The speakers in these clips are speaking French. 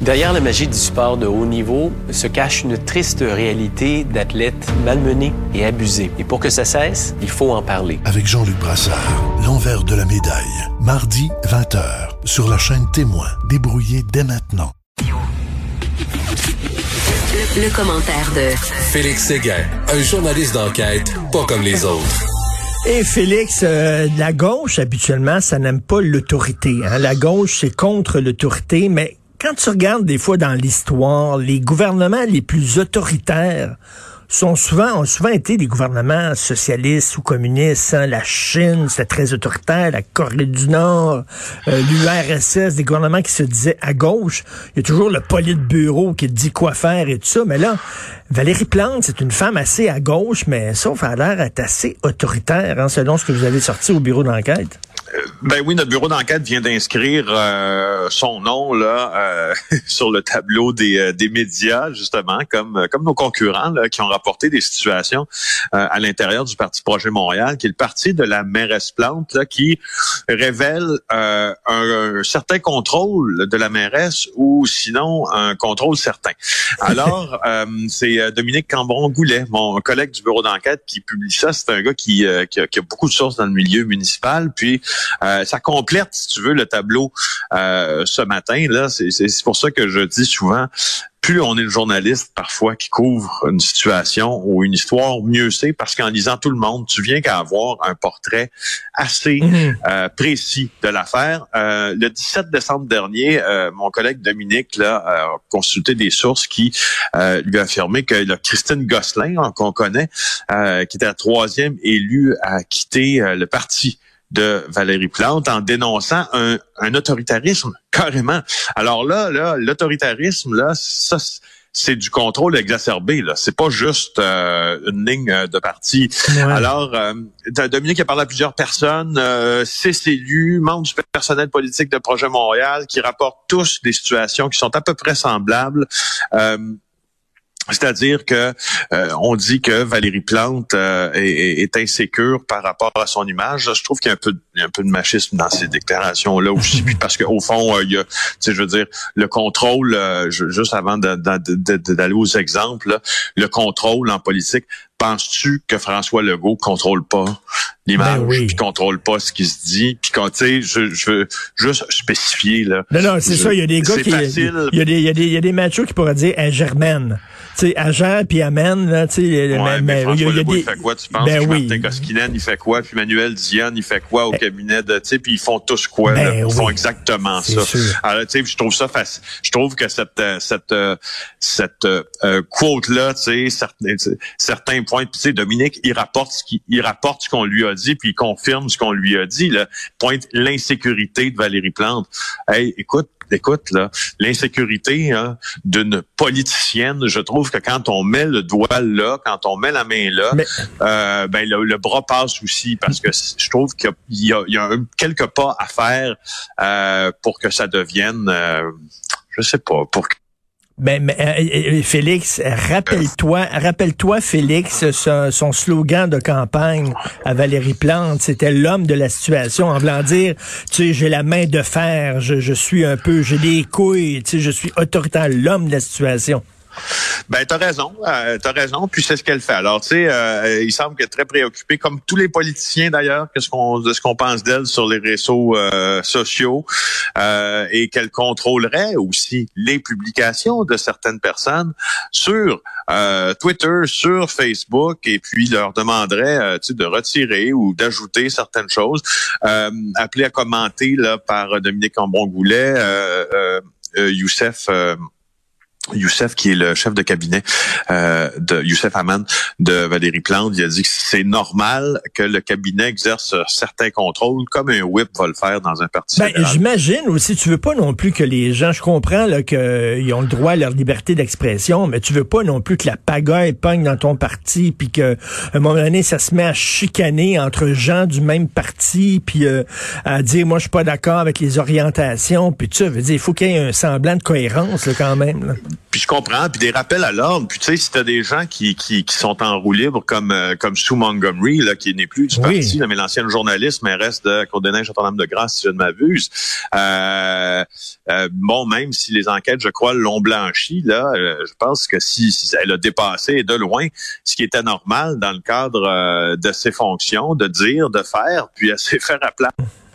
Derrière la magie du sport de haut niveau se cache une triste réalité d'athlètes malmenés et abusés. Et pour que ça cesse, il faut en parler. Avec Jean-Luc Brassard, l'envers de la médaille. Mardi, 20h, sur la chaîne Témoin. Débrouillé dès maintenant. Le commentaire de Félix Séguin, un journaliste d'enquête pas comme les autres. Et Félix, la gauche, habituellement, ça n'aime pas l'autorité. Hein? La gauche, c'est contre l'autorité, mais quand tu regardes des fois dans l'histoire, les gouvernements les plus autoritaires ont souvent été des gouvernements socialistes ou communistes. Hein. La Chine, c'était très autoritaire. La Corée du Nord, l'URSS, des gouvernements qui se disaient à gauche. Il y a toujours le politburo qui te dit quoi faire et tout ça. Mais là, Valérie Plante, c'est une femme assez à gauche, mais sauf à l'air d'être assez autoritaire, hein, selon ce que vous avez sorti au bureau d'enquête. Ben oui, notre bureau d'enquête vient d'inscrire son nom là sur le tableau des médias, justement, comme nos concurrents là, qui ont rapporté des situations à l'intérieur du Parti Projet Montréal, qui est le parti de la mairesse Plante, là, qui révèle un certain contrôle de la mairesse ou sinon un contrôle certain. Alors, c'est Dominique Cambron-Goulet, mon collègue du bureau d'enquête, qui publie ça. C'est un gars qui a beaucoup de sources dans le milieu municipal, puis ça complète, si tu veux, le tableau ce matin. Là, c'est pour ça que je dis souvent, plus on est le journaliste parfois qui couvre une situation ou une histoire, mieux c'est, parce qu'en lisant tout le monde, tu viens qu'à avoir un portrait assez précis de l'affaire. Le 17 décembre dernier, mon collègue Dominique là, a consulté des sources qui lui a affirmé que là, Christine Gosselin, qu'on connaît, qui était la troisième élue à quitter le parti de Valérie Plante en dénonçant un autoritarisme, carrément. Alors là, l'autoritarisme, là, ça, c'est du contrôle exacerbé, là. C'est pas juste une ligne de parti. Ouais. Alors, Dominique a parlé à plusieurs personnes, 6 élus, membres du personnel politique de Projet Montréal, qui rapportent tous des situations qui sont à peu près semblables. C'est-à-dire que on dit que Valérie Plante est insécure par rapport à son image. Je trouve qu'il y a un peu de machisme dans ces déclarations-là aussi, puis parce qu'au fond, il y a, tu sais, je veux dire, le contrôle, juste avant d'aller aux exemples, là, le contrôle en politique. Penses-tu que François Legault contrôle pas l'image, puis contrôle pas ce qui se dit, puis quand tu sais, je veux juste spécifier là. Non, c'est ça. Il y a des gars qui, il y a des machos qui pourraient dire Germaine. Tu sais, Agère puis Amen, là, tu sais. Mais François Legault, il fait quoi, tu penses? Martin Koskinen, il fait quoi? Puis Manuel Diane, il fait quoi au cabinet de, tu sais, puis ils font tous quoi, là? Ils font exactement ça. Sûr. Alors, tu sais, je trouve ça facile. Je trouve que cette quote-là, tu sais, certains points, puis tu sais, Dominique, il rapporte ce qu'on lui a dit, puis il confirme ce qu'on lui a dit, là. Pointe l'insécurité de Valérie Plante. Hey, écoute, là, l'insécurité d'une politicienne, je trouve que quand on met le doigt là, quand on met la main là, ben le bras passe aussi, parce que je trouve qu'il y a quelques pas à faire pour que ça devienne, je sais pas, pour que Félix, rappelle-toi, Félix, son slogan de campagne à Valérie Plante, c'était l'homme de la situation, en voulant dire, tu sais, j'ai la main de fer, je suis un peu, j'ai des couilles, tu sais, je suis autoritaire, l'homme de la situation. Ben, t'as raison, puis c'est ce qu'elle fait. Alors, tu sais, il semble qu'elle est très préoccupée, comme tous les politiciens d'ailleurs, de ce qu'on pense d'elle sur les réseaux sociaux, et qu'elle contrôlerait aussi les publications de certaines personnes sur Twitter, sur Facebook, et puis leur demanderait de retirer ou d'ajouter certaines choses. Appelé à commenter là par Dominique Cambron-Goulet, Youssef, qui est le chef de cabinet de Youssef Haman de Valérie Plante, il a dit que c'est normal que le cabinet exerce certains contrôles, comme un whip va le faire dans un parti fédéral. J'imagine aussi, tu veux pas non plus que les gens, je comprends là qu'ils ont le droit à leur liberté d'expression, mais tu veux pas non plus que la pagaille pogne dans ton parti, puis que à un moment donné, ça se met à chicaner entre gens du même parti, puis à dire, moi, je suis pas d'accord avec les orientations, puis tu sais, veut dire, il faut qu'il y ait un semblant de cohérence là, quand même. Là. Puis je comprends, puis des rappels à l'ordre. Puis tu sais, si t'as des gens qui sont en roue libre comme Sue Montgomery, là, qui n'est plus du parti, là, mais l'ancienne journaliste, mais reste de Côte-des-Neiges, Notre-Dame-de-Grâce, si je ne m'abuse. Bon, même si les enquêtes, je crois, l'ont blanchi, là, je pense que si elle a dépassé de loin ce qui était normal dans le cadre de ses fonctions, de dire, de faire, puis elle s'est fait rappeler.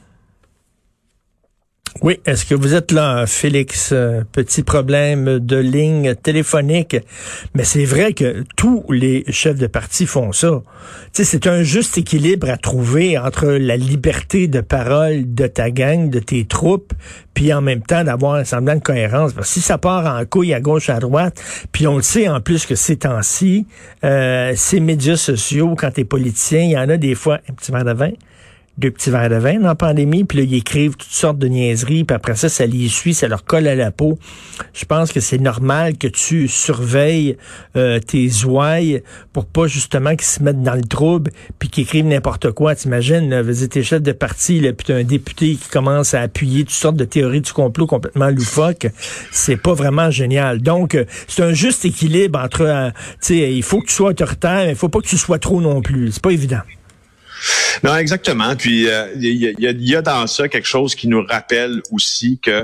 Oui, est-ce que vous êtes là, Félix? Petit problème de ligne téléphonique. Mais c'est vrai que tous les chefs de parti font ça. Tu sais, c'est un juste équilibre à trouver entre la liberté de parole de ta gang, de tes troupes, puis en même temps d'avoir un semblant de cohérence. Parce que si ça part en couille à gauche, à droite, puis on le sait en plus que ces temps-ci, ces médias sociaux, quand t'es politicien, il y en a des fois un petit verre de vin, 2 petits verres de vin dans la pandémie, puis là, ils écrivent toutes sortes de niaiseries, puis après ça les suit, ça leur colle à la peau. Je pense que c'est normal que tu surveilles tes ouailles pour pas justement qu'ils se mettent dans le trouble, puis qu'ils écrivent n'importe quoi. T'imagines, là, t'es chef de parti, là, puis t'as un député qui commence à appuyer toutes sortes de théories du complot complètement loufoques. C'est pas vraiment génial. Donc, c'est un juste équilibre entre, tu sais, il faut que tu sois autoritaire, mais il faut pas que tu sois trop non plus. C'est pas évident. Non, exactement. Puis il y a dans ça quelque chose qui nous rappelle aussi que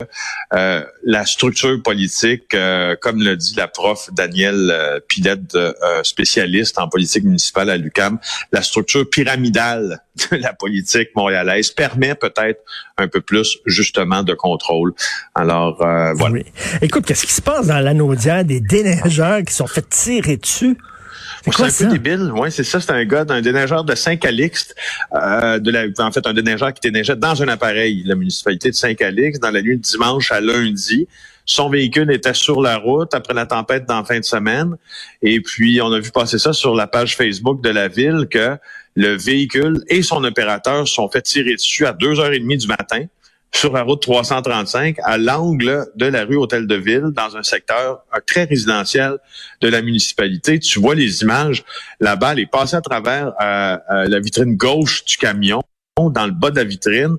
la structure politique, comme le dit la prof Danielle Pilette, spécialiste en politique municipale à l'UQAM, la structure pyramidale de la politique montréalaise permet peut-être un peu plus justement de contrôle. Alors voilà. Oui. Écoute, qu'est-ce qui se passe dans l'Anaudière, des déneigeurs qui sont fait tirer dessus? C'est un peu débile. Oui, c'est ça. C'est un gars d'un déneigeur de Saint-Calixte, en fait, un déneigeur qui déneigeait dans un appareil, la municipalité de Saint-Calixte, dans la nuit de dimanche à lundi. Son véhicule était sur la route après la tempête d'en fin de semaine. Et puis, on a vu passer ça sur la page Facebook de la ville que le véhicule et son opérateur se sont fait tirer dessus à 2h30 du matin sur la route 335 à l'angle de la rue Hôtel de Ville dans un secteur très résidentiel de la municipalité. Tu vois les images, la balle est passée à travers la vitrine gauche du camion, dans le bas de la vitrine.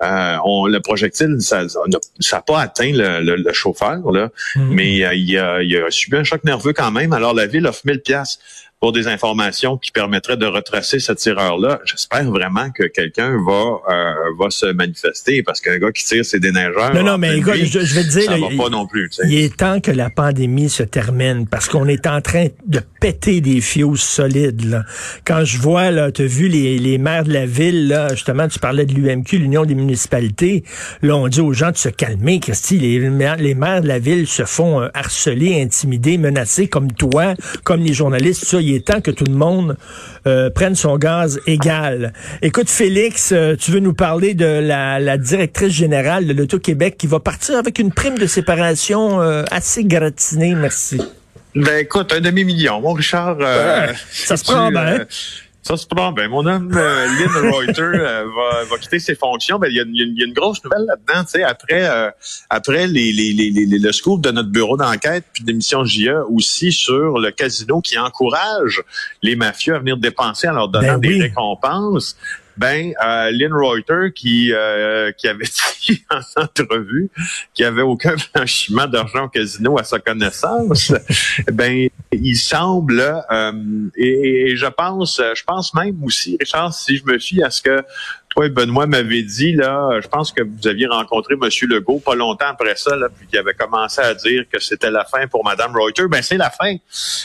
Le projectile, ça n'a pas atteint le chauffeur, là, mais il a subi un choc nerveux quand même. Alors la ville offre 1000 piastres pour des informations qui permettraient de retracer ce tireur-là. J'espère vraiment que quelqu'un va se manifester, parce qu'un gars qui tire ses déneigeurs... Non, mais gars, je vais te dire... Ça va pas non plus. T'sais. Il est temps que la pandémie se termine, parce qu'on est en train de péter des fios solides. Là. Quand je vois, là, tu as vu les maires de la ville, là, justement, tu parlais de l'UMQ, l'Union des municipalités, là, on dit aux gens de se calmer, Christy. Les maires de la ville se font harceler, intimider, menacer, comme toi, comme les journalistes, ça. Il est temps que tout le monde prenne son gaz égal. Écoute, Félix, tu veux nous parler de la directrice générale de l'Auto-Québec qui va partir avec une prime de séparation assez gratinée, merci. Ben écoute, 250 000, mon Richard. Ça se prend bien. Ça se prend bien. Mon homme, Lynn Reuter, va quitter ses fonctions. Ben, il y a une grosse nouvelle là-dedans, tu sais, après le scoop de notre bureau d'enquête puis d'émission JE aussi sur le casino qui encourage les mafieux à venir dépenser en leur donnant des récompenses. Lynn Reuter qui avait dit en entrevue qu'il n'y avait aucun blanchiment d'argent au casino à sa connaissance, il semble et je pense même aussi, Richard, si je me fie à ce que toi et Benoît m'avez dit, là, je pense que vous aviez rencontré M. Legault pas longtemps après ça, là, puis qu'il avait commencé à dire que c'était la fin pour Mme Reuter. C'est la fin.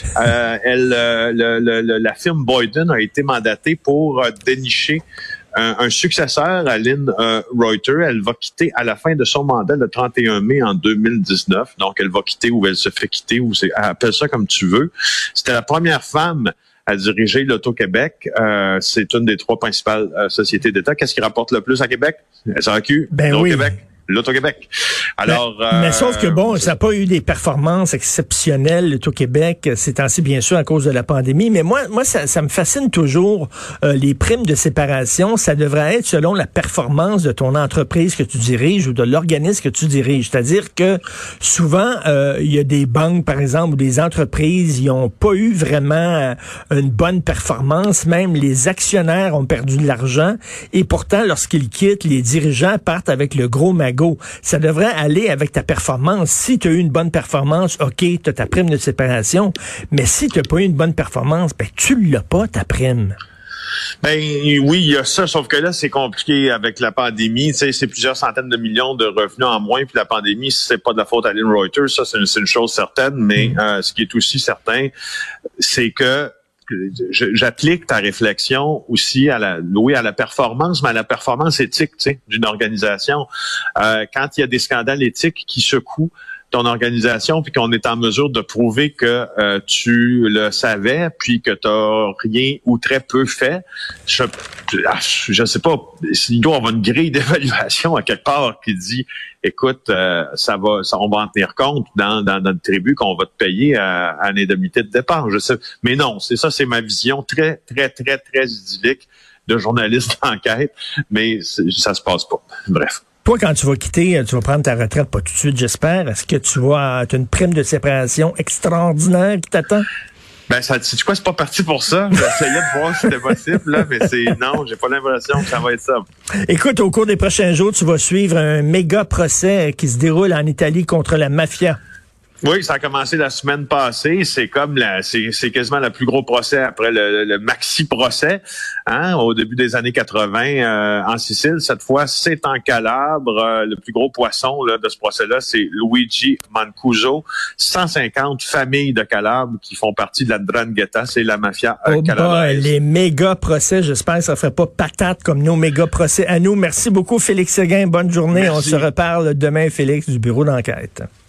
La firme Boyden a été mandatée pour dénicher un successeur à Lynn Reuter. Elle va quitter à la fin de son mandat le 31 mai en 2019. Donc, elle va quitter ou elle se fait quitter, ou appelle ça comme tu veux. C'était la première femme à diriger l'Auto-Québec. C'est une des 3 principales sociétés d'État. Qu'est-ce qui rapporte le plus à Québec? SAQ, l'Auto-Québec. L'Auto-Québec. Alors, mais sauf que ça n'a pas eu des performances exceptionnelles, l'Auto-Québec, ces temps-ci, bien sûr, à cause de la pandémie. Mais moi, ça me fascine toujours. Les primes de séparation, ça devrait être selon la performance de ton entreprise que tu diriges ou de l'organisme que tu diriges. C'est-à-dire que souvent, il y a des banques, par exemple, ou des entreprises, ils n'ont pas eu vraiment une bonne performance. Même les actionnaires ont perdu de l'argent. Et pourtant, lorsqu'ils quittent, les dirigeants partent avec le gros magot. égaux. Ça devrait aller avec ta performance. Si tu as eu une bonne performance, OK, tu as ta prime de séparation. Mais si tu n'as pas eu une bonne performance, ben tu l'as pas, ta prime. Ben oui, il y a ça, sauf que là, c'est compliqué avec la pandémie. Tu sais, c'est plusieurs centaines de millions de revenus en moins, puis la pandémie, c'est pas de la faute à Lynn Reuters, ça, c'est une chose certaine, mais ce qui est aussi certain, c'est que j'applique ta réflexion aussi à la performance, mais à la performance éthique, tu sais, d'une organisation. Quand il y a des scandales éthiques qui secouent ton organisation, puis qu'on est en mesure de prouver que tu le savais, puis que tu n'as rien ou très peu fait, je sais pas, il doit y avoir une grille d'évaluation à quelque part qui dit, écoute, on va en tenir compte dans notre tribu qu'on va te payer à une indemnité de départ. Je sais, mais non, c'est ma vision très, très, très, très idyllique de journaliste d'enquête, mais ça se passe pas. Bref. Toi, quand tu vas quitter, tu vas prendre ta retraite, pas tout de suite, j'espère. Est-ce que tu as une prime de séparation extraordinaire qui t'attend? Ben, sais-tu quoi, c'est pas parti pour ça. J'essayais de voir si c'était possible, là, mais non, j'ai pas l'impression que ça va être ça. Écoute, au cours des prochains jours, tu vas suivre un méga procès qui se déroule en Italie contre la mafia. Oui, ça a commencé la semaine passée. C'est comme c'est quasiment le plus gros procès après le maxi-procès, au début des années 80 en Sicile. Cette fois, c'est en Calabre. Le plus gros poisson là, de ce procès-là, c'est Luigi Mancuso. 150 familles de Calabre qui font partie de la 'Ndrangheta, c'est la mafia calabraise. Les méga procès, j'espère que ça ne ferait pas patate comme nos méga procès à nous. Merci beaucoup, Félix Séguin. Bonne journée. Merci. On se reparle demain, Félix, du bureau d'enquête.